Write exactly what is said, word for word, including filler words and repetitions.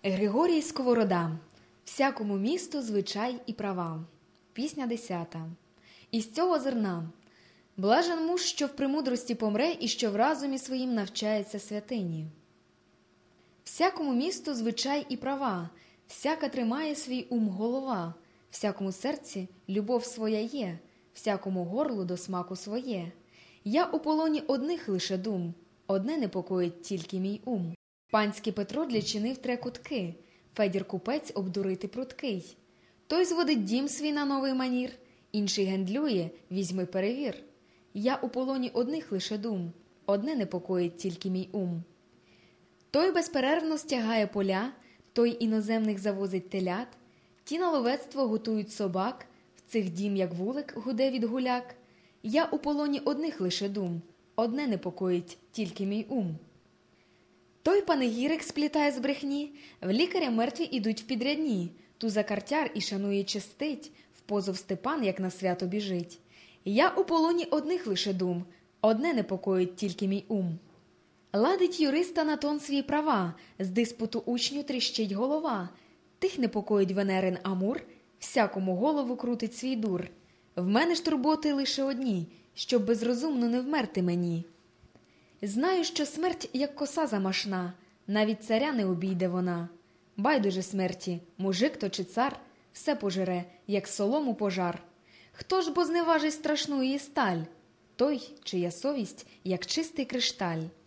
Григорій Сковорода. Всякому місту звичай і права. Пісня десята. Із цього зерна. Блажен муж, що в премудрості помре і що в разумі своїм навчається святині. Всякому місту звичай і права, всяка тримає свій ум голова, всякому серці любов своя є, всякому горлу до смаку своє. Я у полоні одних лише дум, одне непокоїть тільки мій ум. Панський Петро для чинив тре кутки, Федір купець обдурити пруткий. Той зводить дім свій на новий манір, інший гендлює, візьми перевір. Я у полоні одних лише дум, одне непокоїть тільки мій ум. Той безперервно стягає поля, той іноземних завозить телят, ті на ловецтво готують собак, в цих дім, як вулик, гуде від гуляк. Я у полоні одних лише дум, одне непокоїть тільки мій ум. Той панегірик сплітає з брехні, в лікаря мертві ідуть в підрядні, туза картяр і шанує честить, в позов Степан, як на свято біжить. Я у полоні одних лише дум, одне непокоїть тільки мій ум. Ладить юриста на тон свої права, з диспуту учню тріщить голова. Тих непокоїть Венерин Амур, всякому голову крутить свій дур. В мене ж турботи лише одні, щоб безрозумно не вмерти мені. Знаю, що смерть, як коса замашна, навіть царя не обійде вона. Байдуже смерті, мужик то чи цар, все пожере, як солому пожар. Хто ж бо зневажить страшну її сталь? Той, чия совість, як чистий кришталь.